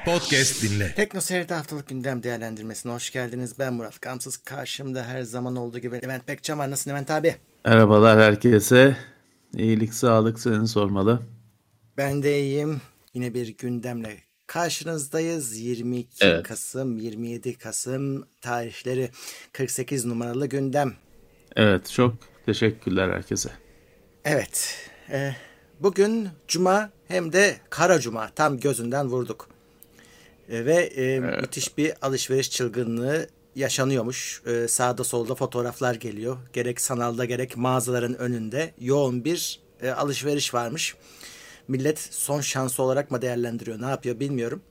Podcast dinle. Teknoseyir'de haftalık gündem değerlendirmesine hoş geldiniz. Ben Murat Gamsız. Karşımda her zaman olduğu gibi Levent Pekcan var. Nasılsın Levent abi? Merhabalar herkese. İyilik, sağlık seni sormalı. Ben de iyiyim. Yine bir gündemle karşınızdayız. 22 Evet. Kasım, 27 Kasım tarihleri 48 numaralı gündem. Evet, çok teşekkürler herkese. Evet. Bugün Cuma hem de Kara Cuma. Tam gözünden vurduk. Ve müthiş bir alışveriş çılgınlığı yaşanıyormuş. Sağda solda fotoğraflar geliyor. Gerek sanalda gerek mağazaların önünde yoğun bir alışveriş varmış. Millet son şansı olarak mı değerlendiriyor, ne yapıyor bilmiyorum.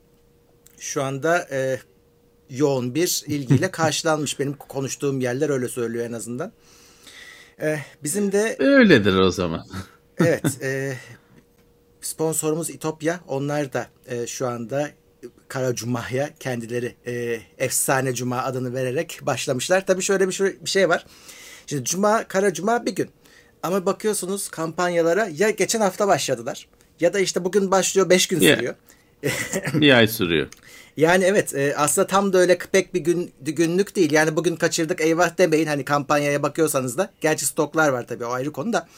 Şu anda yoğun bir ilgiyle karşılanmış. Benim konuştuğum yerler öyle söylüyor en azından. Bizim de Öyledir o zaman. evet, sponsorumuz İtopya. Onlar da şu anda Kara Cuma'ya kendileri Efsane Cuma adını vererek başlamışlar. Tabii şöyle bir şey var. Şimdi Cuma, Kara Cuma bir gün. Ama bakıyorsunuz kampanyalara ya geçen hafta başladılar ya da işte bugün başlıyor 5 gün sürüyor. Bir ay sürüyor. Yani evet, aslında tam da öyle pek bir günlük değil. Yani bugün kaçırdık eyvah demeyin hani kampanyaya bakıyorsanız da. Gerçi stoklar var tabii, o ayrı konu da.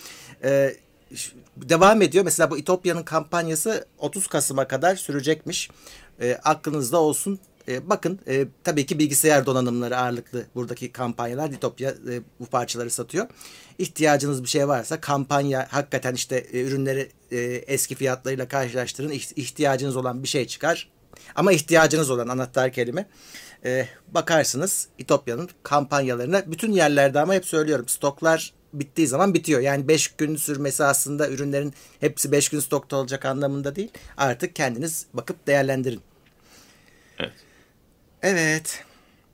Devam ediyor. Mesela bu İtopya'nın kampanyası 30 Kasım'a kadar sürecekmiş. Aklınızda olsun. Bakın, tabii ki bilgisayar donanımları ağırlıklı buradaki kampanyalar. İtopya bu parçaları satıyor. İhtiyacınız bir şey varsa kampanya hakikaten işte ürünleri eski fiyatlarıyla karşılaştırın. İhtiyacınız olan bir şey çıkar. Ama ihtiyacınız olan anahtar kelime. Bakarsınız İtopya'nın kampanyalarına bütün yerlerde, ama hep söylüyorum stoklar bittiği zaman bitiyor. Yani 5 gün sürmesi aslında ürünlerin hepsi 5 gün stokta olacak anlamında değil. Artık kendiniz bakıp değerlendirin. Evet. Evet.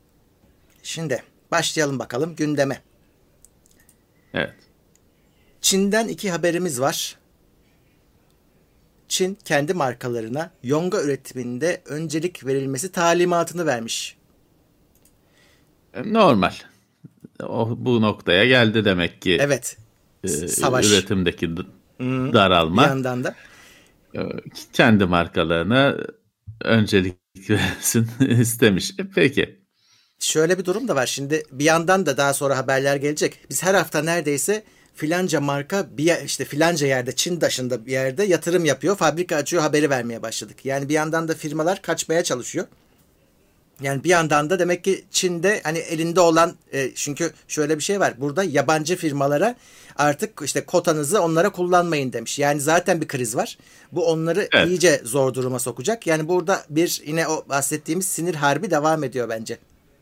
Şimdi başlayalım bakalım gündeme. Evet. Çin'den 2 haberimiz var. Çin kendi markalarına yonga üretiminde öncelik verilmesi talimatını vermiş. Normal. Bu noktaya geldi demek ki. Evet. Savaş. Üretimdeki daralma. Bir yandan da. Kendi markalarına öncelik versin istemiş. Peki. Şöyle bir durum da var. Şimdi bir yandan da daha sonra haberler gelecek. Biz her hafta neredeyse filanca marka işte filanca yerde, Çin dışında bir yerde yatırım yapıyor, fabrika açıyor haberi vermeye başladık. Yani bir yandan da firmalar kaçmaya çalışıyor. Yani bir yandan da demek ki Çin'de hani elinde olan, çünkü şöyle bir şey var. Burada yabancı firmalara artık işte kotanızı onlara kullanmayın demiş. Yani zaten bir kriz var. Bu onları iyice zor duruma sokacak. Yani burada yine o bahsettiğimiz sinir harbi devam ediyor bence.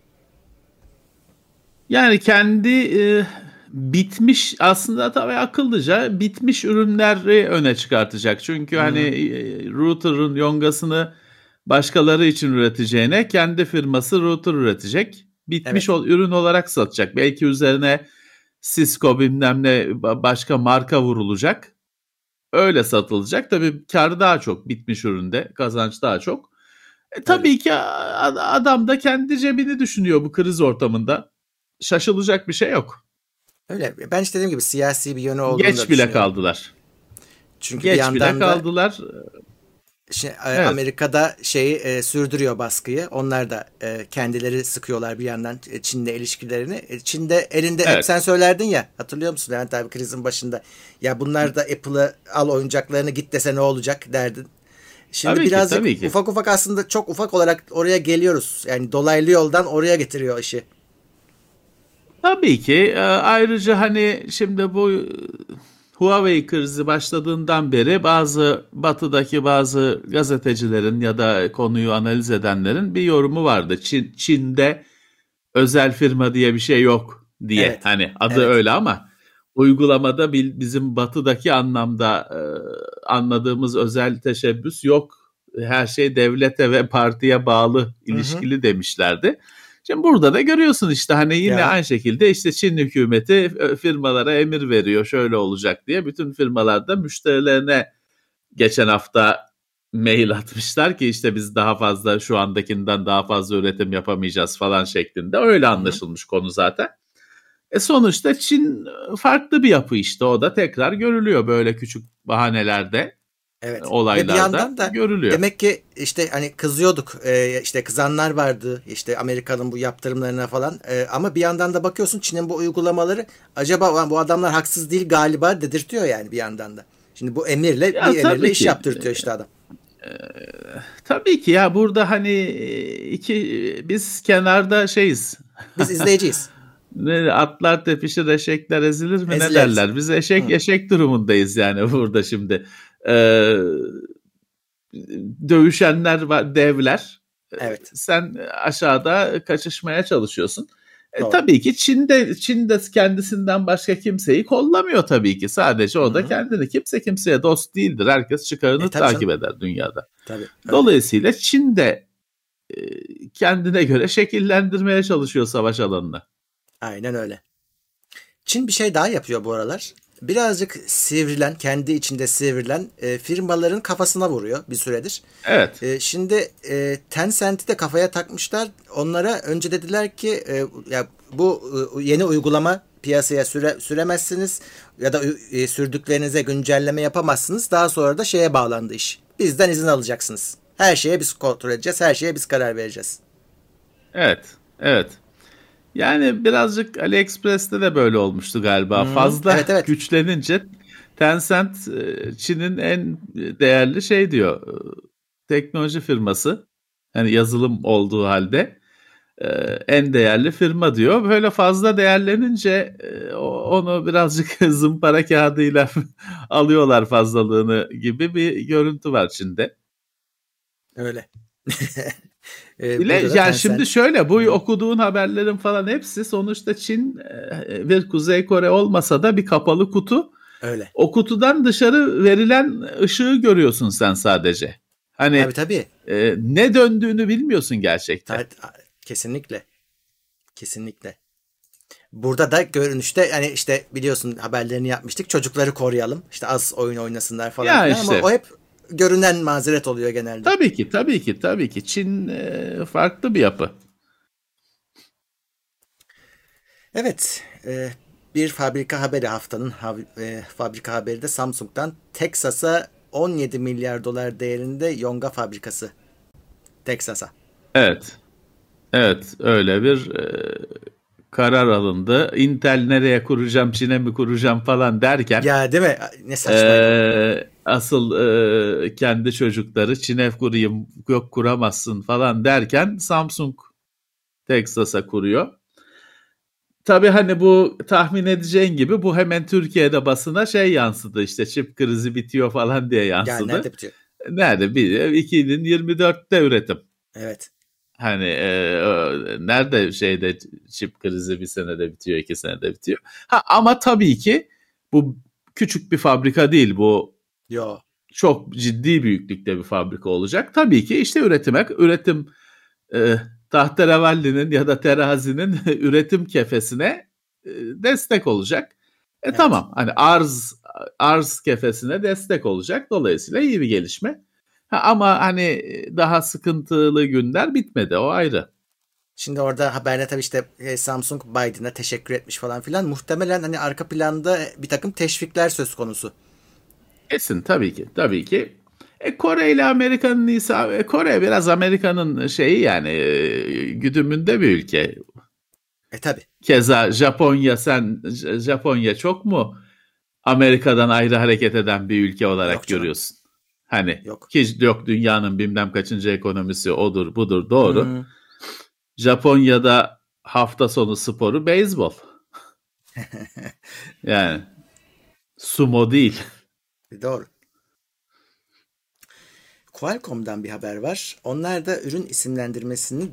Yani kendi bitmiş, aslında tabii akıllıca bitmiş ürünleri öne çıkartacak. Çünkü hani router'ın yongasını başkaları için üreteceğine kendi firması router üretecek. Bitmiş ürün olarak satacak. Belki üzerine Cisco bilmem ne başka marka vurulacak. Öyle satılacak. Tabii kar daha çok bitmiş üründe. Kazanç daha çok. Tabii ki adam da kendi cebini düşünüyor bu kriz ortamında. Şaşılacak bir şey yok. Öyle. Ben işte dediğim gibi siyasi bir yönü olduğunu da düşünüyorum. Geç bile kaldılar. Çünkü Geç bir yandan bile kaldılar. Amerika'da sürdürüyor baskıyı. Onlar da kendileri sıkıyorlar bir yandan Çin'le ilişkilerini. Çin'de elinde hep sen söylerdin ya, hatırlıyor musun Levent abi, krizin başında? Ya bunlar da Apple'ı al oyuncaklarını git dese ne olacak derdin. Şimdi tabii birazcık ki. ufak ufak, aslında çok ufak olarak oraya geliyoruz. Yani dolaylı yoldan oraya getiriyor işi. Tabii ki. Ayrıca hani şimdi bu Huawei krizi başladığından beri batıdaki bazı gazetecilerin ya da konuyu analiz edenlerin bir yorumu vardı. Çin'de özel firma diye bir şey yok diye. Evet. Hani adı öyle ama uygulamada bizim batıdaki anlamda anladığımız özel teşebbüs yok. Her şey devlete ve partiye bağlı, ilişkili demişlerdi. Şimdi burada da görüyorsun işte hani yine aynı şekilde işte Çin hükümeti firmalara emir veriyor şöyle olacak diye. Bütün firmalar da müşterilerine geçen hafta mail atmışlar ki işte biz daha fazla, şu andakinden daha fazla üretim yapamayacağız falan şeklinde. Öyle anlaşılmış konu zaten. Sonuçta Çin farklı bir yapı işte, o da tekrar görülüyor böyle küçük bahanelerde. Evet. Ve bir olaylarda yandan da görülüyor. demek ki işte hani kızıyorduk, işte kızanlar vardı işte Amerika'nın bu yaptırımlarına falan. Ama bir yandan da bakıyorsun Çin'in bu uygulamaları, acaba bu adamlar haksız değil galiba dedirtiyor yani bir yandan da. Şimdi bu emirle, Ya bir emirle tabii iş ki. yaptırtıyor işte adam. Tabii ki ya, burada hani biz kenarda şeyiz. Biz izleyiciyiz. Ne, atlar tepişir eşekler ezilir mi, ne Ezileriz. derler? Biz eşek Hı, eşek durumundayız yani burada şimdi. Ee, Dövüşenler var, devler. evet. Sen aşağıda kaçışmaya çalışıyorsun. Doğru. Tabii ki Çin de kendisinden başka kimseyi kollamıyor tabii ki. Sadece Hı o da hı. kendini. Kimse kimseye dost değildir. Herkes çıkarını Tabii takip canım. eder dünyada. Tabii öyle. Dolayısıyla Çin de kendine göre şekillendirmeye çalışıyor savaş alanını. Aynen öyle. Çin bir şey daha yapıyor bu aralar. Birazcık sivrilen, kendi içinde sivrilen firmaların kafasına vuruyor bir süredir. Evet. Şimdi Tencent'i de kafaya takmışlar. Onlara önce dediler ki ya bu yeni uygulama piyasaya süremezsiniz ya da sürdüklerinize güncelleme yapamazsınız. Daha sonra da şeye bağlandı iş. Bizden izin alacaksınız. Her şeye biz kontrol edeceğiz, her şeye biz karar vereceğiz. Evet. Evet. Yani birazcık AliExpress'te de böyle olmuştu galiba. Hı, Fazla evet evet. güçlenince Tencent Çin'in en değerli şey diyor. Teknoloji firması. Yani yazılım olduğu halde en değerli firma diyor. Böyle fazla değerlenince onu birazcık zımpara kağıdıyla alıyorlar fazlalığını gibi bir görüntü var Çin'de. Öyle. Bile Burada da yani şimdi Tencent. şöyle, bu Hı, okuduğun haberlerin falan hepsi sonuçta Çin ve Kuzey Kore olmasa da bir kapalı kutu. öyle. O kutudan dışarı verilen ışığı görüyorsun sen sadece. Tabii Hani tabii. ne döndüğünü bilmiyorsun gerçekten. Kesinlikle. Kesinlikle. Burada da görünüşte hani işte biliyorsun haberlerini yapmıştık. Çocukları koruyalım. İşte az oyun oynasınlar falan Ya filan ama o işte hep görünen mazeret oluyor genelde. tabii ki, tabii ki, tabii ki Çin farklı bir yapı. Evet. Bir fabrika haberi haftanın fabrika haberi de Samsung'dan Texas'a 17 milyar dolar değerinde yonga fabrikası. Texas'a. Evet, evet, öyle bir karar alındı. Intel nereye kuracağım, Çin'e mi kuracağım falan derken Ya değil mi? Ne saçmaydı o. asıl kendi çocukları Çin'e kurayım, yok kuramazsın falan derken Samsung Texas'a kuruyor. Tabii hani bu tahmin edeceğin gibi bu hemen Türkiye'de basına şey yansıdı, işte çip krizi bitiyor falan diye Ya nerede yansıdı. bitiyor? Nerede? 2024'te üretim. Evet. Hani nerede şeyde çip krizi bir senede bitiyor, 2 senede bitiyor. Ha, ama tabii ki bu küçük bir fabrika değil. Bu Yo. çok ciddi büyüklükte bir fabrika olacak. Tabii ki işte üretim e, tahterevalinin ya da terazinin üretim kefesine destek olacak. Evet. Tamam, hani arz kefesine destek olacak. Dolayısıyla iyi bir gelişme. Ha, ama hani daha sıkıntılı günler bitmedi, o ayrı. Şimdi orada haberde tabii işte Samsung Biden'a teşekkür etmiş falan filan. Muhtemelen hani arka planda bir takım teşvikler söz konusu. Kesin, tabii ki, tabii ki. Kore ile Amerika'nın iyisi, Kore biraz Amerika'nın şeyi yani güdümünde bir ülke. Tabii. Keza Japonya çok mu Amerika'dan ayrı hareket eden bir ülke Yok olarak canım. görüyorsun? Hani Yok. ki yok, dünyanın bilmem kaçıncı ekonomisi odur budur, doğru. Hı. Japonya'da hafta sonu sporu beyzbol. Yani sumo değil. Doğru. Qualcomm'dan bir haber var. Onlar da ürün isimlendirmesini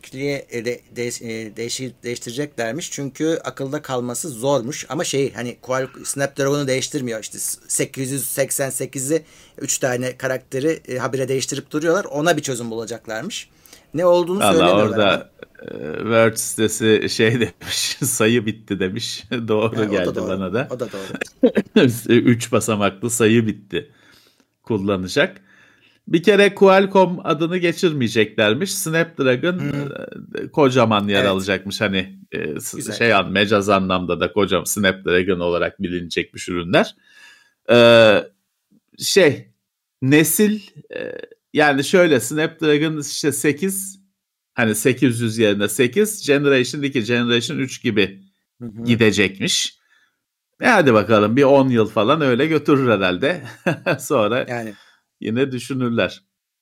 değiştireceklermiş. Çünkü akılda kalması zormuş. Ama hani Snapdragon'u değiştirmiyor. İşte 888'i 3 tane karakteri habire değiştirip duruyorlar. Ona bir çözüm bulacaklarmış. Ne olduğunu Valla söylemiyorlar ama. orada Word sitesi şey demiş, sayı bitti demiş. Doğru O da geldi doğru. bana da. O da doğru. 3 basamaklı sayı bitti kullanacak. Bir kere Qualcomm adını geçirmeyeceklermiş. Snapdragon Hı, kocaman yer evet. alacakmış. Hani Güzel. mecaz anlamda da kocaman Snapdragon olarak bilinecekmiş ürünler. Ee, şey nesil yani şöyle Snapdragon işte 8 hani 800 yerine 8 Generation 2 Generation 3 gibi gidecekmiş. Hadi bakalım bir 10 yıl falan öyle götürür herhalde. Sonra Yani yine düşünürler.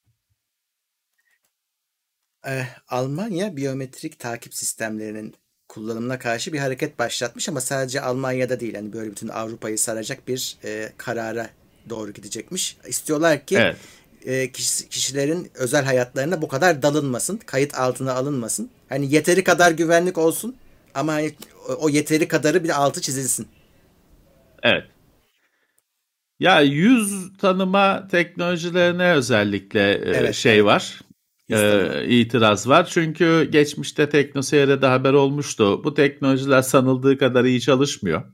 Almanya biyometrik takip sistemlerinin kullanımına karşı bir hareket başlatmış ama sadece Almanya'da değil. Hani böyle bütün Avrupa'yı saracak bir karara doğru gidecekmiş. İstiyorlar ki Evet. Kişilerin özel hayatlarına bu kadar dalınmasın, kayıt altına alınmasın. Hani yeteri kadar güvenlik olsun ama hani o yeteri kadarı bir altı çizilsin. Evet. Ya yüz tanıma teknolojilerine özellikle Evet, şey evet. var, Yüz tanıma. itiraz var. Çünkü geçmişte TeknoSeyir'de haber olmuştu. Bu teknolojiler sanıldığı kadar iyi çalışmıyor.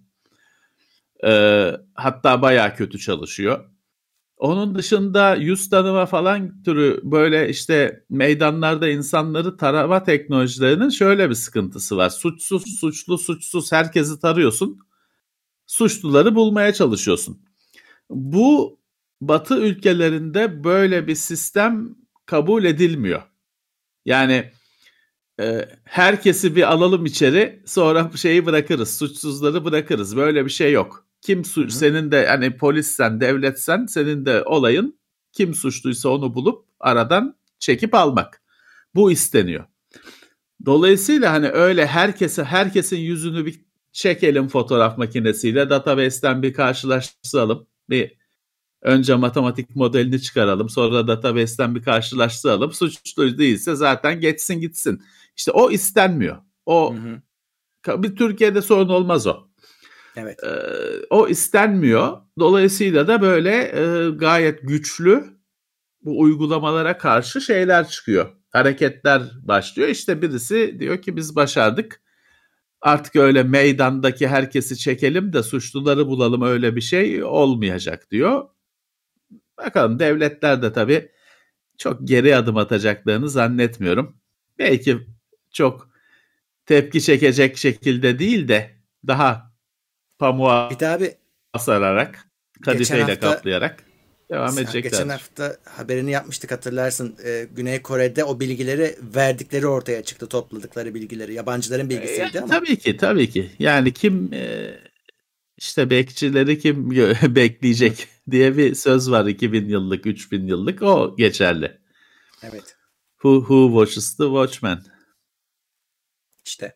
Hatta bayağı kötü çalışıyor. Onun dışında yüz tanıma falan türü böyle işte meydanlarda insanları tarama teknolojilerinin şöyle bir sıkıntısı var. Suçsuz, suçlu, suçsuz herkesi tarıyorsun. Suçluları bulmaya çalışıyorsun. Bu Batı ülkelerinde böyle bir sistem kabul edilmiyor. Yani herkesi bir alalım içeri, sonra şeyi bırakırız, suçsuzları bırakırız. Böyle bir şey yok. Kim Hı suç, hı. senin de hani polissen, devletsen, senin de olayın kim suçluysa onu bulup aradan çekip almak. Bu isteniyor. Dolayısıyla hani öyle herkesin yüzünü bir çekelim fotoğraf makinesiyle, database'ten bir karşılaştıralım. Önce matematik modelini çıkaralım, sonra database'ten bir karşılaştıralım. Suçlu değilse zaten geçsin gitsin. İşte o istenmiyor. Hı O hı. bir Türkiye'de sorun olmaz o. Evet. O istenmiyor. Dolayısıyla da böyle gayet güçlü bu uygulamalara karşı şeyler çıkıyor. Hareketler başlıyor. İşte birisi diyor ki biz başardık. Artık öyle meydandaki herkesi çekelim de suçluları bulalım, öyle bir şey olmayacak diyor. Bakalım, devletler de tabii çok geri adım atacaklarını zannetmiyorum. Belki çok tepki çekecek şekilde değil de daha Bir daha pamuğa bir sararak, geçen kadifeyle hafta kaplayarak devam geçen edeceklerdir. hafta haberini yapmıştık, hatırlarsın. Güney Kore'de o bilgileri verdikleri ortaya çıktı. Topladıkları bilgileri. Yabancıların bilgisiydi Yani ama. tabii ki, tabii ki. Yani kim işte bekçileri kim Hı, bekleyecek diye bir söz var, 2000 yıllık, 3000 yıllık, o geçerli. evet. Who watches the watchman? İşte.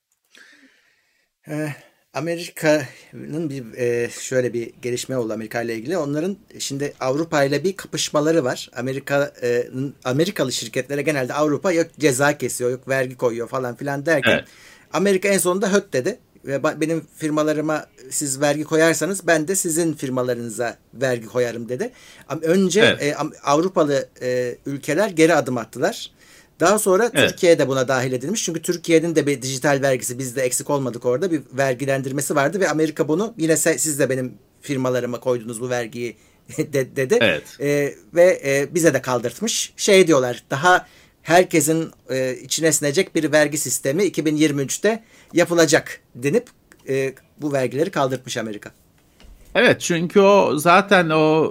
Eh, Amerika'nın şöyle bir gelişme oldu Amerika ile ilgili. Onların şimdi Avrupa ile bir kapışmaları var. Amerikalı şirketlere genelde Avrupa yok ceza kesiyor, yok vergi koyuyor falan filan derken Evet, Amerika en sonunda höt dedi. Ve benim firmalarıma siz vergi koyarsanız ben de sizin firmalarınıza vergi koyarım dedi. Önce evet, Avrupalı ülkeler geri adım attılar. Daha sonra evet. Türkiye de buna dahil edilmiş. Çünkü Türkiye'nin de bir dijital vergisi, bizde eksik olmadık, orada bir vergilendirmesi vardı ve Amerika bunu yine siz de benim firmalarıma koydunuz bu vergiyi dedi. Evet. Bize de kaldırtmış. Şey diyorlar, daha herkesin içine sinecek bir vergi sistemi 2023'te yapılacak denip bu vergileri kaldırtmış Amerika. Evet, çünkü o zaten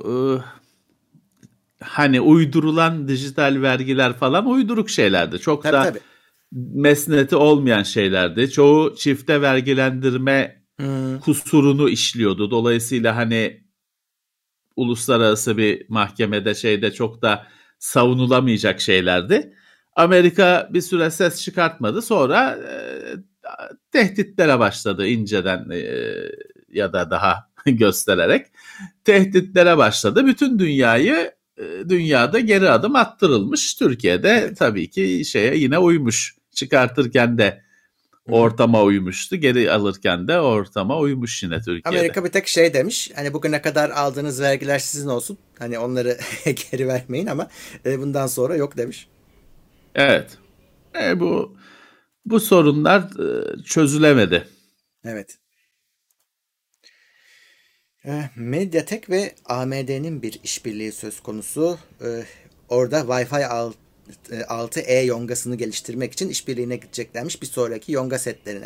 hani uydurulan dijital vergiler falan uyduruk şeylerdi. Çok Tabii, da tabii. mesneti olmayan şeylerdi. Çoğu çifte vergilendirme Hmm. kusurunu işliyordu. Dolayısıyla hani uluslararası bir mahkemede şeyde çok da savunulamayacak şeylerdi. Amerika bir süre ses çıkartmadı. Sonra tehditlere başladı inceden, ya da daha göstererek tehditlere başladı. Bütün dünyada geri adım attırılmış. Türkiye'de Evet. tabii ki şeye yine uymuş. Çıkartırken de Hı hı. ortama uymuştu. Geri alırken de ortama uymuş yine Türkiye'de. Amerika bir tek şey demiş. Hani bugüne kadar aldığınız vergiler sizin olsun. Hani onları geri vermeyin ama bundan sonra yok demiş. Evet. Bu sorunlar çözülemedi. Evet. Mediatek ve AMD'nin bir işbirliği söz konusu. Orada Wi-Fi 6E yongasını geliştirmek için işbirliğine gideceklermiş bir sonraki yonga setlerine.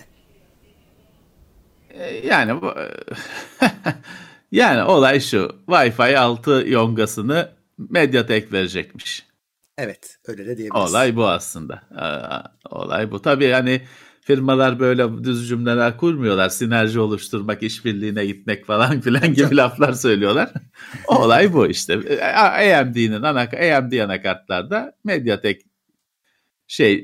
Yani yani olay şu. Wi-Fi 6 yongasını Mediatek verecekmiş. Evet, öyle de diyebiliriz. Olay bu aslında. Olay bu. Tabii hani firmalar böyle düz cümleler kurmuyorlar. Sinerji oluşturmak, işbirliğine gitmek falan filan Tabii gibi canım. laflar söylüyorlar. Olay bu işte. AMD anakartlarda Mediatek şey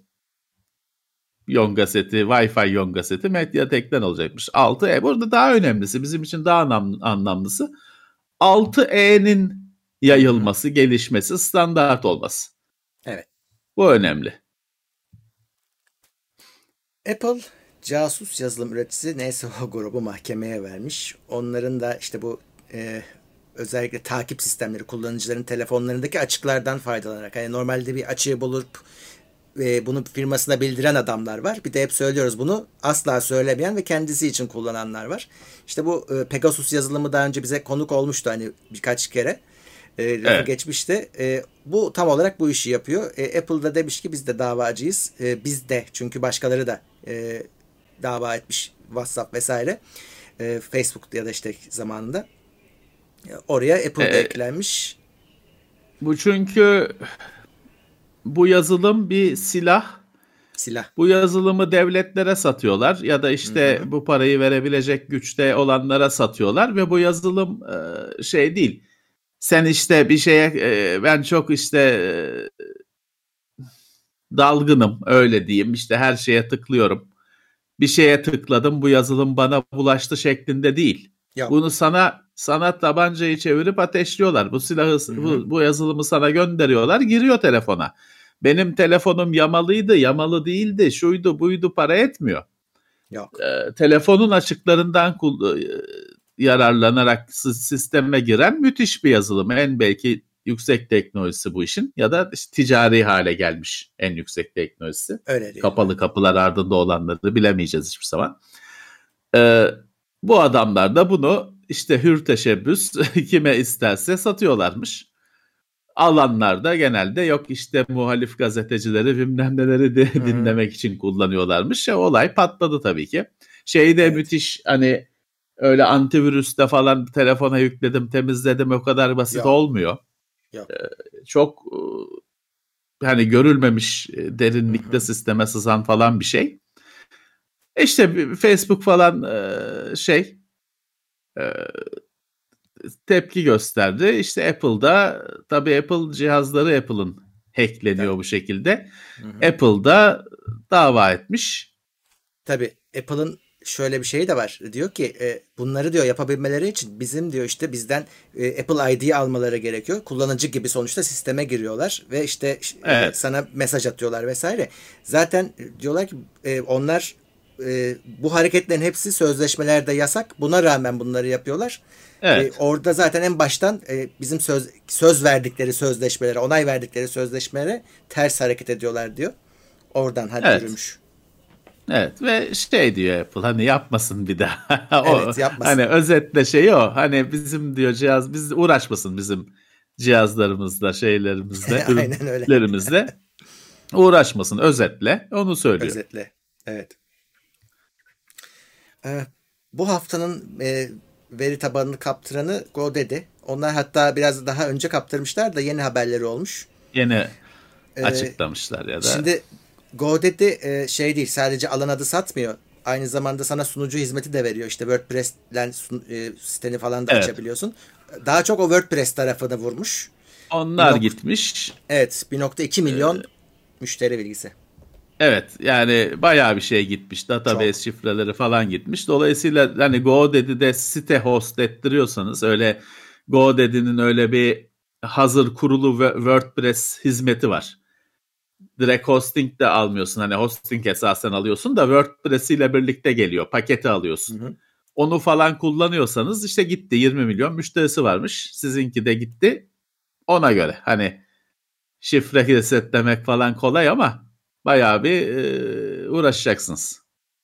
Yonga seti, Wi-Fi Yonga seti Mediatek'ten olacakmış. 6E burada daha önemlisi, bizim için daha anlamlısı 6E'nin Hı hı. yayılması, gelişmesi, standart olması. Evet. Bu önemli. Apple casus yazılım üreticisi NSO grubu mahkemeye vermiş. Onların da işte bu özellikle takip sistemleri kullanıcıların telefonlarındaki açıklardan faydalanarak, hani normalde bir açığı bulup bunu firmasına bildiren adamlar var. Bir de hep söylüyoruz, bunu asla söylemeyen ve kendisi için kullananlar var. İşte bu Pegasus yazılımı daha önce bize konuk olmuştu hani birkaç kere. Lafı Evet. geçmişti. Bu tam olarak bu işi yapıyor. Apple da demiş ki biz de davacıyız. Biz de, çünkü başkaları da dava etmiş, WhatsApp vesaire. Facebook ya da işte zamanında. Oraya Apple da E, eklenmiş. Bu çünkü bu yazılım bir silah. Silah. Bu yazılımı devletlere satıyorlar ya da Hı işte hı. bu parayı verebilecek güçte olanlara satıyorlar ve bu yazılım şey değil. Sen işte bir şeye ben çok işte dalgınım öyle diyeyim, işte her şeye tıklıyorum. Bir şeye tıkladım, bu yazılım bana bulaştı şeklinde değil. Yok. Bunu sana tabancayı çevirip ateşliyorlar. Bu silahı, Hı hı. bu yazılımı sana gönderiyorlar, giriyor telefona. Benim telefonum yamalıydı, yamalı değildi, şuydu buydu, para etmiyor. Yok. Telefonun açıklarından yararlanarak sisteme giren müthiş bir yazılım. En belki yüksek teknolojisi bu işin, ya da işte ticari hale gelmiş en yüksek teknolojisi. Öyle diyelim. Kapalı Evet. kapılar ardında olanları bilemeyeceğiz hiçbir zaman. Ee, Bu adamlar da bunu işte hür teşebbüs kime isterse satıyorlarmış. Alanlar da genelde yok işte muhalif gazetecileri bilmem neleri Hı hı. dinlemek için kullanıyorlarmış. Olay patladı tabii ki. Şey de Evet. müthiş, hani öyle antivirüste falan telefona yükledim temizledim o kadar basit Yok. olmuyor. Yok. Çok hani görülmemiş Hı derinlikte hı. sisteme sızan falan bir şey. İşte Facebook falan e, tepki gösterdi. İşte Apple'da, tabii Apple cihazları Apple'ın hackleniyor Tabii. bu şekilde. Hı hı. Apple'da dava etmiş. Tabii Apple'ın şöyle bir şeyi de var. Diyor ki bunları diyor yapabilmeleri için bizim diyor işte bizden Apple ID'yi almaları gerekiyor. Kullanıcı gibi sonuçta sisteme giriyorlar ve işte Evet, sana mesaj atıyorlar vesaire. Zaten diyorlar ki onlar bu hareketlerin hepsi sözleşmelerde yasak. Buna rağmen bunları yapıyorlar. evet, Orada zaten en baştan bizim söz verdikleri sözleşmelere, onay verdikleri sözleşmelere ters hareket ediyorlar diyor. Oradan hadi evet. yürümüş. Evet ve şey diyor Apple, hani yapmasın bir daha. O Evet, yapmasın. hani özetle şey o. Hani bizim diyor cihaz, biz uğraşmasın bizim cihazlarımızla, şeylerimizle, Aynen öyle. ürünlerimizle uğraşmasın, özetle onu söylüyor. Özetle. Evet. Ee, Bu haftanın veri tabanını kaptıranı GoDaddy. Onlar hatta biraz daha önce kaptırmışlar da yeni haberleri olmuş. Yeni Ee, açıklamışlar ya da Şimdi GoDaddy şey değil, sadece alan adı satmıyor. Aynı zamanda sana sunucu hizmeti de veriyor. İşte WordPress'len siteni falan da evet, açabiliyorsun. Daha çok o WordPress tarafını vurmuş. Bir onlar nok gitmiş. evet, 1,2 milyon müşteri bilgisi. Evet, yani bayağı bir şey gitmiş. Database Çok. şifreleri falan gitmiş. Dolayısıyla hani GoDaddy'de site host ettiriyorsanız, öyle GoDaddy'nin öyle bir hazır kurulu WordPress hizmeti var. Direkt hosting de almıyorsun. Hani hosting esasen alıyorsun da WordPress ile birlikte geliyor. Paketi Hı alıyorsun. hı. Onu falan kullanıyorsanız işte gitti, 20 milyon müşterisi varmış. Sizinki de gitti. Ona göre hani şifre resetlemek falan kolay ama bayağı bir uğraşacaksınız.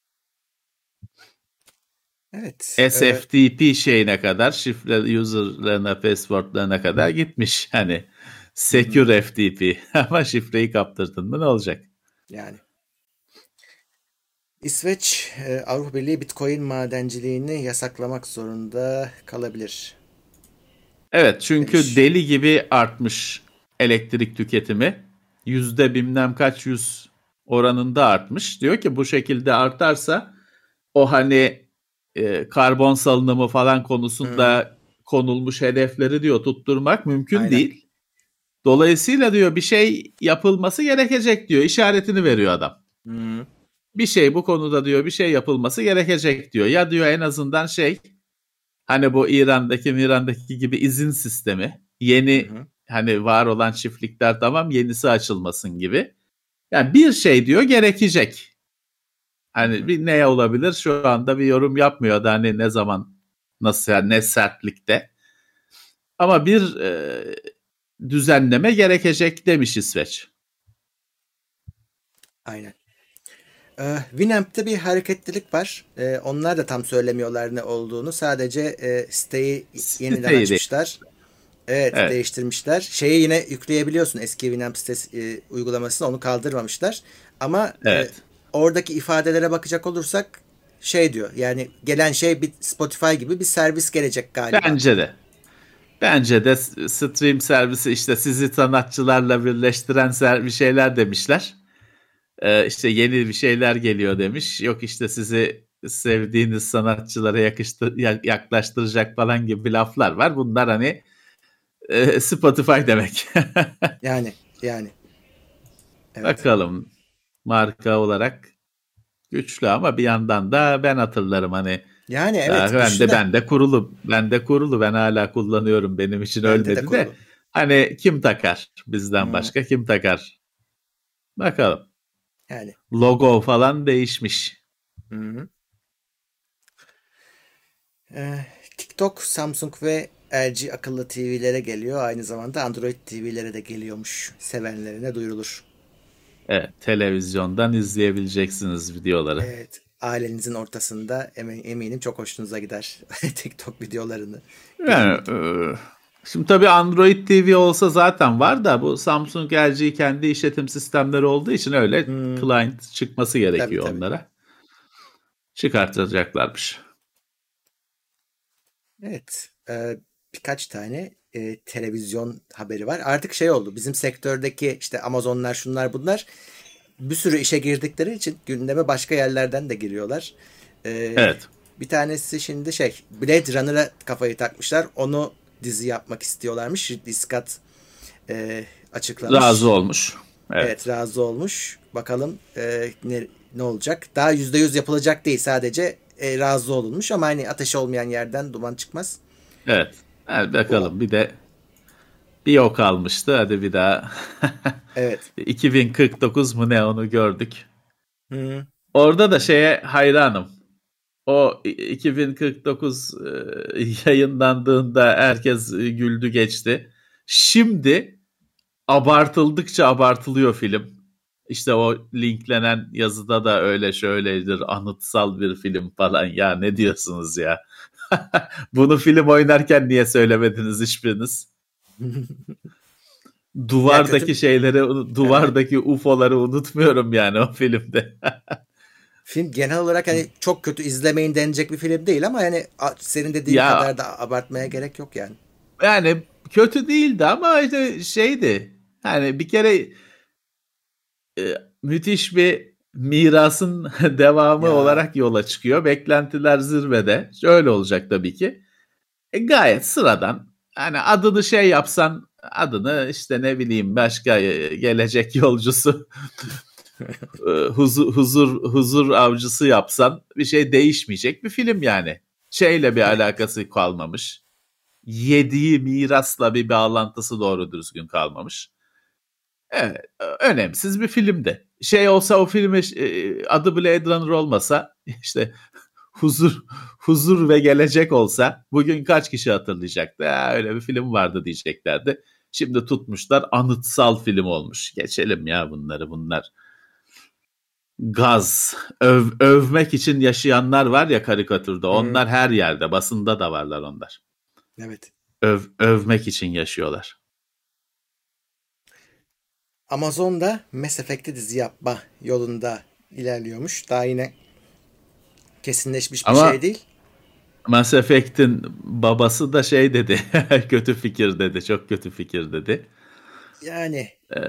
Evet. SFTP şeyine kadar, şifre user'larına, password'larına kadar gitmiş. Hani Hı hı. secure FTP ama şifreyi kaptırdın mı ne olacak? Yani. İsveç, Avrupa Birliği Bitcoin madenciliğini yasaklamak zorunda kalabilir. Evet, çünkü demiş. deli gibi artmış elektrik tüketimi. Yüzde bilmem kaç yüz oranında artmış. Diyor ki bu şekilde artarsa o hani karbon salınımı falan Hı, konusunda konulmuş hedefleri diyor tutturmak mümkün aynen. değil. Dolayısıyla diyor bir şey yapılması gerekecek diyor. İşaretini veriyor adam. Hı, Bir şey bu konuda diyor bir şey yapılması gerekecek diyor. Ya diyor en azından hani bu İran'daki gibi izin sistemi hı, yeni hı, hani var olan çiftlikler tamam yenisi açılmasın gibi. Yani bir şey diyor gerekecek. hı, Hani hı. bir ne olabilir şu anda bir yorum yapmıyor da hani ne zaman nasıl yani ne sertlikte. Ama bir düzenleme gerekecek demiş İsveç. Aynen. Winamp'te bir hareketlilik var. Onlar da tam söylemiyorlar ne olduğunu. Sadece siteyi yeniden Siteyi de. açmışlar. Evet, Evet. değiştirmişler. Şeyi yine yükleyebiliyorsun, eski Winamp sitesi uygulamasını, onu kaldırmamışlar. Ama Evet. oradaki ifadelere bakacak olursak şey diyor. Yani gelen şey bir Spotify gibi bir servis gelecek galiba. Bence de. Bence de stream servisi işte sizi sanatçılarla birleştiren bir şeyler demişler. İşte yeni bir şeyler geliyor demiş. Yok işte sizi sevdiğiniz sanatçılara yaklaştıracak falan gibi laflar var. Bunlar hani Spotify demek. Yani evet. Bakalım marka olarak güçlü ama bir yandan da ben hatırlarım hani Yani daha evet, ben güçlü de de ben de kurulu ben hala kullanıyorum benim için bende de ölmedi de kurulu. hani kim takar bizden Hmm, başka kim takar bakalım yani. logo falan değişmiş. Hmm. TikTok, Samsung ve LG akıllı TV'lere geliyor. Aynı zamanda Android TV'lere de geliyormuş. Sevenlerine duyurulur. Evet, televizyondan izleyebileceksiniz videoları. Evet, ailenizin ortasında eminim çok hoşunuza gider TikTok videolarını Yani görmek. şimdi tabii Android TV olsa zaten var da bu Samsung LG kendi işletim sistemleri olduğu için öyle Hmm, client çıkması tabii gerekiyor tabii. onlara. Çıkartacaklarmış. Evet, birkaç tane televizyon haberi var. Artık şey oldu, bizim sektördeki işte Amazonlar, şunlar bunlar bir sürü işe girdikleri için gündeme başka yerlerden de giriyorlar. E, Evet. Bir tanesi şimdi Blade Runner'a kafayı takmışlar. Onu dizi yapmak istiyorlarmış. Ridley Scott Razı açıklamış. olmuş. Evet, Evet. razı olmuş. Bakalım ne olacak. Daha %100 yapılacak değil, sadece razı olunmuş ama hani ateş olmayan yerden duman çıkmaz. Evet. Hadi Bu bakalım bir o kalmıştı. Hadi bir daha. evet. 2049 mu ne onu gördük. Hı, Orada da şeye hayranım. O 2049 yayınlandığında herkes güldü geçti. Şimdi abartıldıkça abartılıyor film. İşte o linklenen yazıda da öyle şöyledir, anıtsal bir film falan. Ya ne diyorsunuz ya? Bunu film oynarken niye söylemediniz hiçbiriniz? ya kötü. Aha. Duvardaki UFO'ları unutmuyorum yani o filmde. Film genel olarak hani çok kötü, izlemeyin denecek bir film değil ama yani senin dediğin Ya kadar da abartmaya gerek yok yani. yani kötü değildi ama işte şeydi. Hani bir kere müthiş bir mirasın devamı Ya olarak yola çıkıyor. Beklentiler zirvede. Şöyle olacak tabii ki. Gayet sıradan. Hani adını yapsan adını işte ne bileyim başka gelecek yolcusu huzur avcısı yapsan bir şey değişmeyecek bir film yani. Şeyle bir evet. alakası kalmamış. Yediği mirasla bir bağlantısı doğru düzgün kalmamış. Evet, önemsiz bir filmdi. Olsa o filmi adı Blade Runner olmasa işte huzur huzur ve gelecek olsa bugün kaç kişi hatırlayacaktı? Ya, öyle bir film vardı diyeceklerdi. Şimdi tutmuşlar anıtsal film olmuş. Geçelim ya bunlar. Gaz, övmek için yaşayanlar var ya karikatürde. Hı, Onlar her yerde, basında da varlar onlar. evet. Övmek için yaşıyorlar. Amazon'da Mass Effect'i dizi yapma yolunda ilerliyormuş. Daha yine kesinleşmiş bir şey Ama değil. Mass Effect'in babası da şey dedi. Kötü fikir dedi. Çok kötü fikir dedi. Yani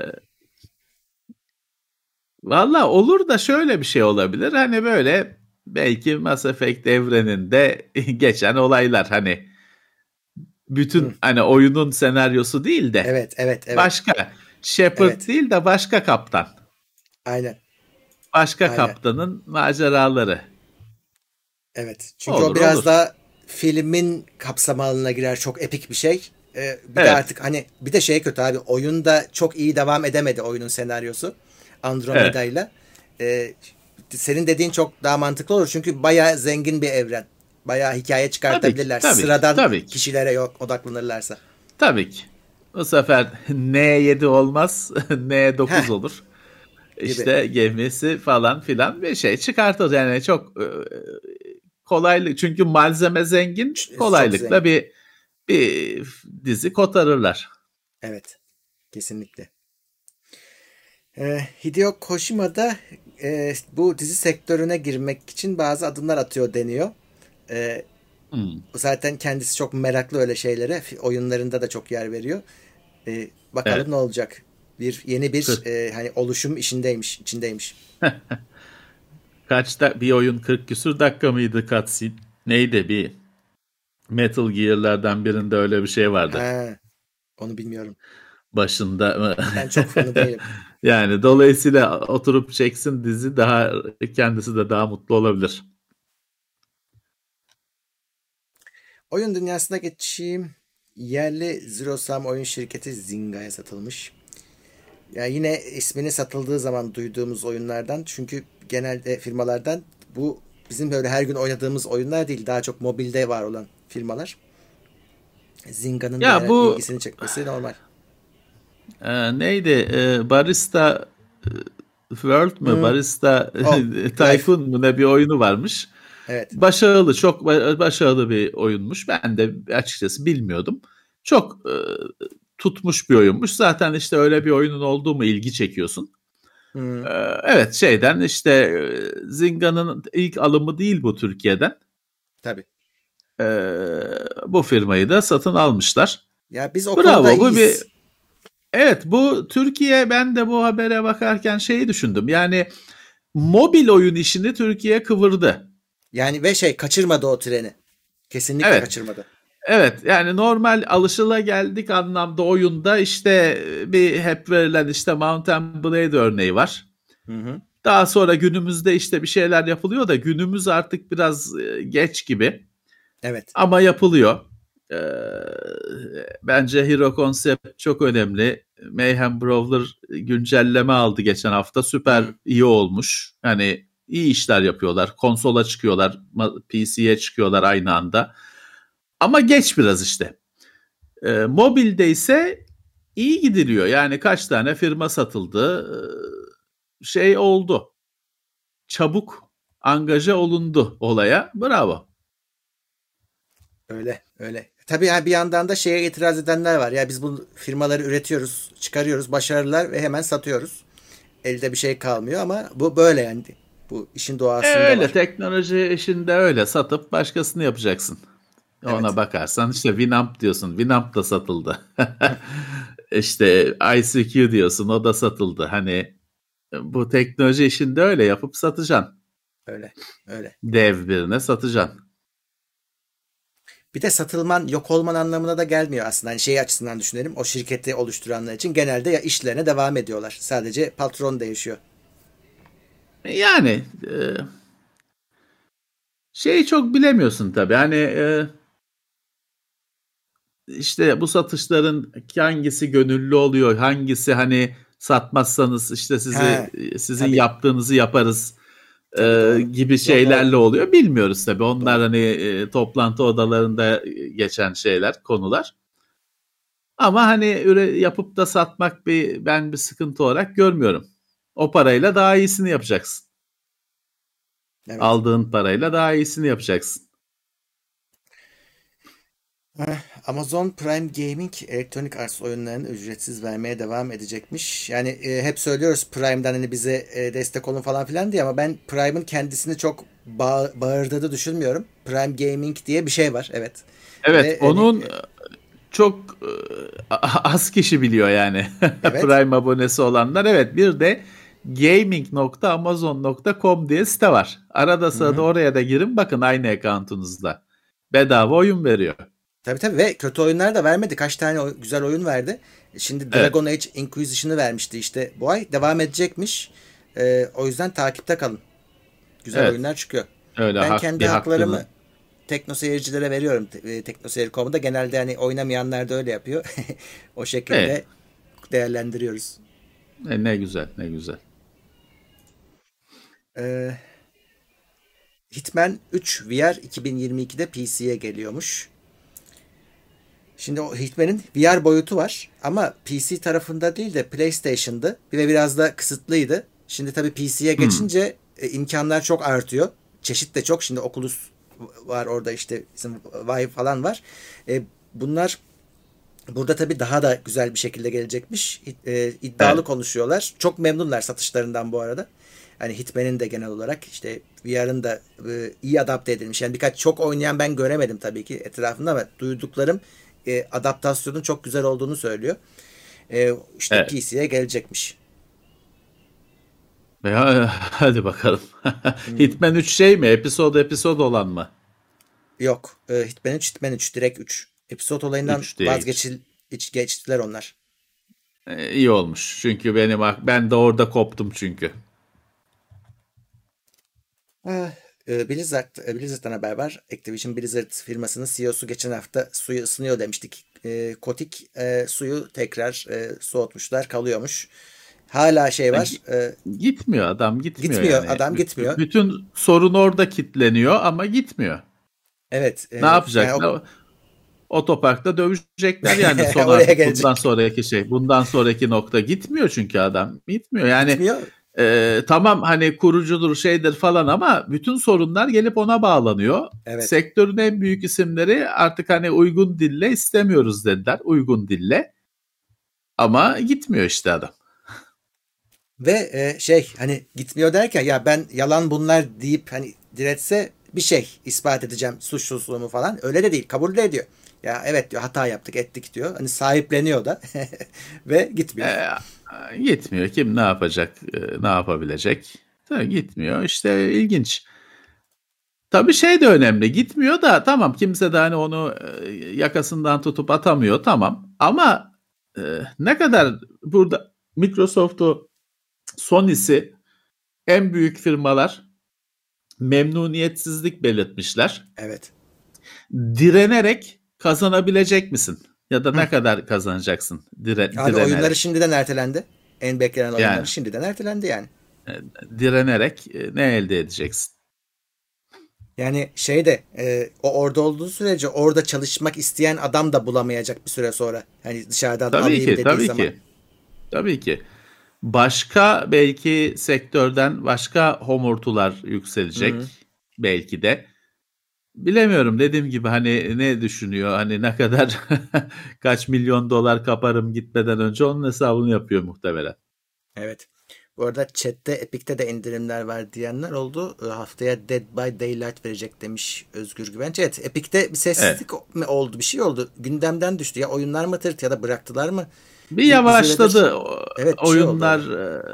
Valla olur da şöyle bir şey olabilir. Hani böyle belki Mass Effect evreninde geçen olaylar, hani hı, bütün hani oyunun senaryosu değil de evet, evet, evet, başka Shepard evet. değil de başka kaptan. Aynen, Başka aynen. kaptanın maceraları. Evet. Çünkü o Olur biraz olur. daha filmin kapsam alanına girer. Çok epik bir şey. Bir de Evet. artık hani bir de şey kötü abi. Oyunda çok iyi devam edemedi oyunun senaryosu. Evet. Andromeda'yla. Ee, Senin dediğin çok daha mantıklı olur. Çünkü bayağı zengin bir evren. Bayağı hikaye Tabii ki. çıkartabilirler. Tabii ki. Sıradan Tabii ki. kişilere yok odaklanırlarsa. Tabii ki. Bu sefer N7 olmaz. N9 Heh olur. gibi. İşte gemisi falan filan bir şey çıkartır. Yani çok kolaylık. Çünkü malzeme zengin. Çok Kolaylıkla zengin. bir dizi kotarırlar. Evet. Kesinlikle. Hideo Kojima da bu dizi sektörüne girmek için bazı adımlar atıyor deniyor. Ee, Hmm. Zaten kendisi çok meraklı öyle şeylere. Oyunlarında da çok yer veriyor. Bakalım Evet. ne olacak. Yeni bir 40. hani oluşum içindeymiş. Kaçta bir oyun 40 küsur dakika mıydı cutscene? Neydi bir Metal Gear'lardan birinde öyle bir şey vardı. Ha, onu bilmiyorum. Başında Ben çok fanı değilim. yani dolayısıyla oturup çeksin dizi, daha kendisi de daha mutlu olabilir. Oyun dünyasına geçeyim. Yerli Zero Sum oyun şirketi Zynga'ya satılmış. Ya yine ismini satıldığı zaman duyduğumuz oyunlardan, çünkü genelde firmalardan bu bizim böyle her gün oynadığımız oyunlar değil. Daha çok mobilde var olan firmalar. Zinga'nın Ya da bu ilgisini çekmesi normal. neydi? Barista World mü? Hmm. Barista Oh, Life. Tycoon mu, ne bir oyunu varmış. Evet. Başarılı, çok başarılı bir oyunmuş. Ben de açıkçası bilmiyordum. Çok tutmuş bir oyunmuş. Zaten işte öyle bir oyunun olduğu mu ilgi çekiyorsun. Hmm. Evet, şeyden işte Zinga'nın ilk alımı değil bu Türkiye'den. Tabii. E, Bu firmayı da satın almışlar. Ya biz o konuda Bravo. Bu bir iyiyiz. evet, bu Türkiye, ben de bu habere bakarken şeyi düşündüm. Yani mobil oyun işini Türkiye kıvırdı. Yani ve şey kaçırmadı o treni. Kesinlikle Evet. kaçırmadı. Evet, yani normal alışılageldik anlamda oyunda işte bir hep verilen işte Mount and Blade örneği var. Hı hı. Daha sonra günümüzde işte bir şeyler yapılıyor da günümüz artık biraz geç gibi, Evet. ama yapılıyor. Ee, Bence Hero Concept çok önemli. Mayhem Brawler güncelleme aldı geçen hafta. Süper Hı. iyi olmuş. Yani iyi işler yapıyorlar. Konsola çıkıyorlar, PC'ye çıkıyorlar aynı anda. Ama geç biraz işte. Mobilde ise iyi gidiliyor. Yani kaç tane firma satıldı. Şey oldu. Çabuk angaja olundu olaya. Bravo. Öyle, öyle. Tabii yani bir yandan da şeye itiraz edenler var. Ya biz bu firmaları üretiyoruz, çıkarıyoruz, başarırlar ve hemen satıyoruz. Elde bir şey kalmıyor ama bu böyle yani. Bu işin doğasında Öyle, var. teknoloji işinde öyle, satıp başkasını yapacaksın. Ona Evet. bakarsan işte Winamp diyorsun. Winamp da satıldı. İşte ICQ diyorsun, o da satıldı. Hani bu teknoloji işinde öyle, yapıp satacaksın. Öyle. Öyle. Dev birine satacaksın. Bir de satılman, yok olman anlamına da gelmiyor aslında. Hani şey açısından düşünelim. O şirketi oluşturanlar için genelde ya işlerine devam ediyorlar. Sadece patron değişiyor. Yani şeyi çok bilemiyorsun tabii. Hani işte bu satışların hangisi gönüllü oluyor, hangisi hani satmazsanız işte Ha, sizin tabii. yaptığınızı yaparız Tabii doğru. gibi Doğru. şeylerle oluyor. Bilmiyoruz tabii. Onlar Doğru. hani toplantı odalarında geçen şeyler, konular. Ama hani yapıp da satmak ben bir sıkıntı olarak görmüyorum. O parayla daha iyisini yapacaksın. Evet. Aldığın parayla daha iyisini yapacaksın. Amazon Prime Gaming Electronic Arts oyunlarını ücretsiz vermeye devam edecekmiş. Yani hep söylüyoruz Prime'dan hani bize destek olun falan filan diye, ama ben Prime'ın kendisini çok bağırdığını düşünmüyorum. Prime Gaming diye bir şey var. Evet. Evet, Ve onun çok az kişi biliyor yani. evet. Prime abonesi olanlar. Evet, bir de gaming.amazon.com diye site var. Arada Hı sırada hı. oraya da girin, bakın aynı accountunuzda. Bedava oyun veriyor. Tabii ve kötü oyunlar da vermedi. Kaç tane güzel oyun verdi. Şimdi Evet, Dragon Age Inquisition'ı vermişti işte bu ay. Devam edecekmiş. O yüzden takipte kalın. Güzel evet. oyunlar çıkıyor. Öyle Ben kendi bir haklarımı hakkını. tekno seyircilere veriyorum. Teknoseyir.com'da genelde hani oynamayanlar da öyle yapıyor. O Evet. şekilde değerlendiriyoruz. Ne güzel, ne güzel. Ee, Hitman 3 VR 2022'de PC'ye geliyormuş. Şimdi o Hitman'in VR boyutu var ama PC tarafında değil de PlayStation'dı ve biraz da kısıtlıydı. Şimdi tabii PC'ye Hmm. geçince imkanlar çok artıyor. Çeşit de çok. Şimdi Oculus var orada, işte bizim Vive falan var. Bunlar burada tabii daha da güzel bir şekilde gelecekmiş. İddialı Evet. konuşuyorlar. Çok memnunlar satışlarından bu arada. Hani Hitman'in de genel olarak işte VR'ın da iyi adapte edilmiş. Yani birkaç çok oynayan ben göremedim tabii ki etrafında ama duyduklarım adaptasyonun çok güzel olduğunu söylüyor. İşte Evet. PC'ye gelecekmiş. Hadi bakalım. Hmm. Hitman 3 şey mi? Episod olan mı? Yok. Hitman 3 direkt 3. Episod olayından 3 direkt. geçtiler onlar. İyi olmuş. Çünkü ben de orada koptum çünkü. Ah, Blizzard'dan haber var. Activision Blizzard firmasının CEO'su geçen hafta suyu ısınıyor demiştik. Kotik suyu tekrar soğutmuşlar, kalıyormuş. Hala şey Ha, var. Gitmiyor adam, gitmiyor Gitmiyor yani. adam, gitmiyor. Bütün sorun orada kitleniyor ama gitmiyor. Evet, Ne yani yapacaklar? Otoparkta dövüşecekler yani, son oraya artık bundan gelecek. sonraki şey. Bundan sonraki nokta gitmiyor çünkü adam. Gitmiyor yani. Gitmiyor. Tamam, hani kurucudur şeydir falan ama bütün sorunlar gelip ona bağlanıyor. Evet. Sektörün en büyük isimleri artık hani uygun dille istemiyoruz dediler. Uygun dille. Ama gitmiyor işte adam. Ve hani gitmiyor derken ya ben yalan bunlar deyip hani diretse bir şey ispat edeceğim suçsuzluğumu falan. Öyle de değil. Kabul de ediyor. Ya evet diyor, hata yaptık ettik diyor. Hani sahipleniyor da ve gitmiyor. Ee, Gitmiyor. Kim ne yapacak, ne yapabilecek? Tabii gitmiyor. İşte ilginç. Tabii şey de önemli. Gitmiyor da tamam, kimse de hani onu yakasından tutup atamıyor, tamam. Ama e, ne kadar burada Microsoft'u, Sony'si, en büyük firmalar memnuniyetsizlik belirtmişler. Evet. Direnerek kazanabilecek misin? Ya da Hı. ne kadar kazanacaksın Abi oyunları direnerek? şimdiden ertelendi. En beklenen oyunları Yani şimdiden ertelendi yani. e, direnerek ne elde edeceksin? Yani o orada olduğu sürece orada çalışmak isteyen adam da bulamayacak bir süre sonra. Hani dışarıdan Tabii alayım ki, dediği tabii zaman. ki, tabii ki. Başka belki sektörden başka homurtular Hı hı. yükselecek belki de. Bilemiyorum, dediğim gibi hani ne düşünüyor, hani ne kadar kaç milyon dolar kaparım gitmeden önce, onun hesabını yapıyor muhtemelen. Evet. Bu arada chatte Epic'te de indirimler var diyenler oldu. Haftaya Dead by Daylight verecek demiş Özgür Güvenç. Evet, Epic'te bir Evet. sessizlik mi oldu? Bir şey oldu. Gündemden düştü. Ya oyunlar mı tırt ya da bıraktılar mı? Bir Bir süredir yavaşladı. evet bir şey oldu Oyunlar öyle.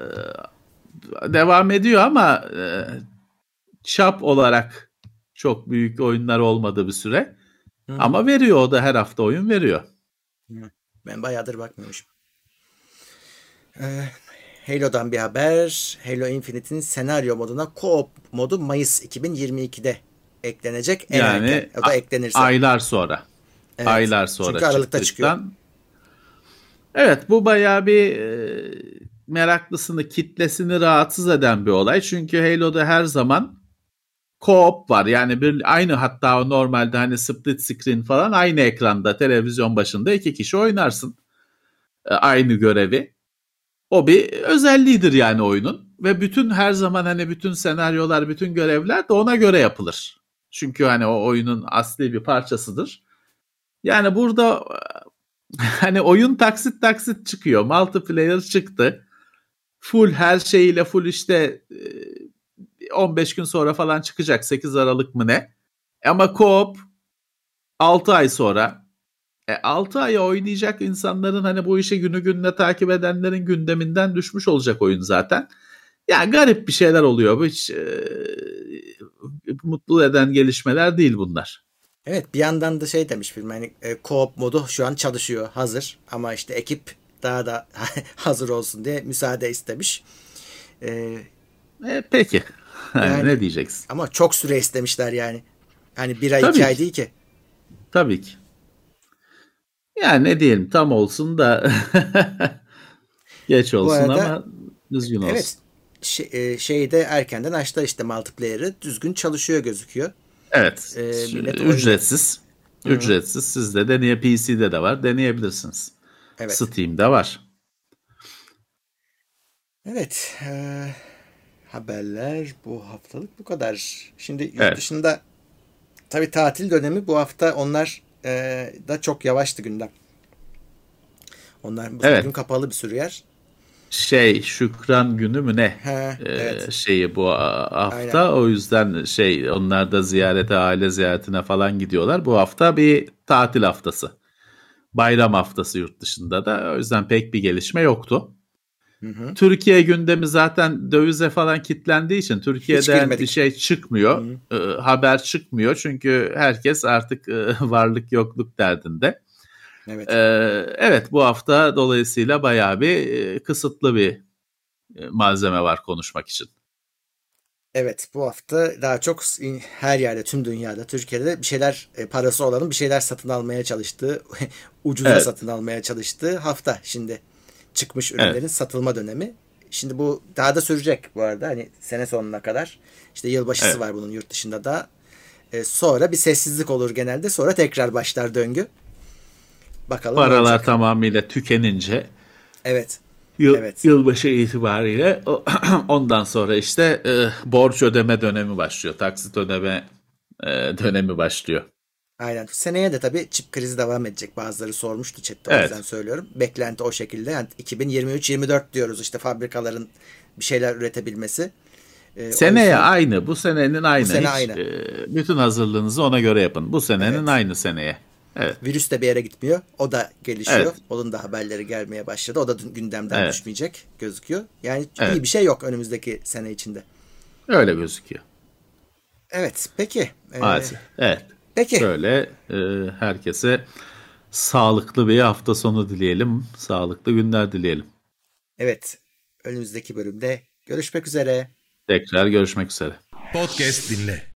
devam ediyor ama çap olarak çok büyük oyunlar olmadı bir süre. Hı hı. Ama veriyor, o da her hafta oyun veriyor. Hı. Ben bayağıdır bakmıyormuşum. Ee, Halo'dan bir haber. Halo Infinite'in senaryo moduna co-op modu Mayıs 2022'de eklenecek en erken. Yani O da eklenirse. aylar sonra. Evet. Aylar sonra Çünkü Aralık'ta çıkıyor. çıktıktan. Evet, bu bayağı bir meraklısını, kitlesini rahatsız eden bir olay. Çünkü Halo'da her zaman co-op var. Yani aynı, hatta normalde hani split screen falan, aynı ekranda televizyon başında iki kişi oynarsın aynı görevi. O bir özelliğidir yani oyunun, ve bütün her zaman hani bütün senaryolar, bütün görevler de ona göre yapılır. Çünkü hani o oyunun asli bir parçasıdır. Yani burada hani oyun taksit taksit çıkıyor. Multiplayer çıktı. Full her şeyiyle full işte 15 gün sonra falan çıkacak. 8 Aralık mı ne? Ama co-op 6 ay sonra 6 ay oynayacak insanların hani bu işi günü gününe takip edenlerin gündeminden düşmüş olacak oyun zaten. Yani garip bir şeyler oluyor. Bu hiç mutlu eden gelişmeler değil bunlar. Evet, bir yandan da şey demiş film, hani co-op modu şu an çalışıyor, hazır, ama işte ekip daha da hazır olsun diye müsaade istemiş. E, Peki. Yani Ne diyeceksin? ama çok süre istemişler yani. Hani bir ay iki Tabii ay ki. değil ki. Tabii ki. Yani ne diyelim, tam olsun da geç Bu olsun arada ama düzgün evet, olsun. şeyi de erkenden açtı, işte multiplayer'ı düzgün çalışıyor gözüküyor. Evet. Millet oynuyor. Ücretsiz. Hı, Ücretsiz. Siz de PC'de de var. Deneyebilirsiniz. evet. Steam'de var. Evet. Haberler bu haftalık bu kadar. Şimdi yurt Evet. dışında tabii tatil dönemi bu hafta, onlar da çok yavaştı gündem. Onlar bugün Evet. kapalı bir sürü yer. Şükran günü mü ne? Ha, evet. Şeyi bu Aynen. hafta, o yüzden onlar da ziyarete, aile ziyaretine falan gidiyorlar. Bu hafta bir tatil haftası. Bayram haftası yurt dışında da. O yüzden pek bir gelişme yoktu. Hı hı. Türkiye gündemi zaten dövize falan kilitlendiği için Hiç Türkiye'den bir girmedik. şey çıkmıyor. Hı, Haber çıkmıyor çünkü herkes artık varlık yokluk derdinde. evet. Evet, bu hafta dolayısıyla bayağı bir kısıtlı bir malzeme var konuşmak için. Evet, bu hafta daha çok her yerde, tüm dünyada, Türkiye'de bir şeyler, parası olanın bir şeyler satın almaya çalıştığı, ucuza Evet, satın almaya çalıştığı hafta şimdi, çıkmış evet, ürünlerin satılma dönemi. Şimdi bu daha da sürecek bu arada, hani sene sonuna kadar. İşte yılbaşısı evet. var bunun yurt dışında da. Sonra bir sessizlik olur genelde, sonra tekrar başlar döngü. Bakalım ne Paralar olacak. tamamıyla tükenince Evet, evet, yılbaşı itibariyle ondan sonra işte borç ödeme dönemi başlıyor. Taksit ödeme dönemi başlıyor. aynen. Seneye de tabii çip krizi devam edecek. Bazıları sormuştu chatte, o yüzden Evet. söylüyorum. Beklenti o şekilde. Yani 2023-24 diyoruz işte, fabrikaların bir şeyler üretebilmesi. O Seneye yüzden aynı. Bu senenin bu aynı. sene Hiç aynı. bütün hazırlığınızı ona göre yapın. Bu senenin Evet. aynı seneye. Evet. Virüs de bir yere gitmiyor. O da gelişiyor. Evet. Onun da haberleri gelmeye başladı. O da gündemden Evet. düşmeyecek gözüküyor. Yani iyi Evet. bir şey yok önümüzdeki sene içinde. Öyle gözüküyor. Evet. Peki. Maalesef. Evet. Peki. Böyle herkese sağlıklı bir hafta sonu dileyelim. Sağlıklı günler dileyelim. Evet. Önümüzdeki bölümde görüşmek üzere. Tekrar görüşmek üzere. Podcast dinle.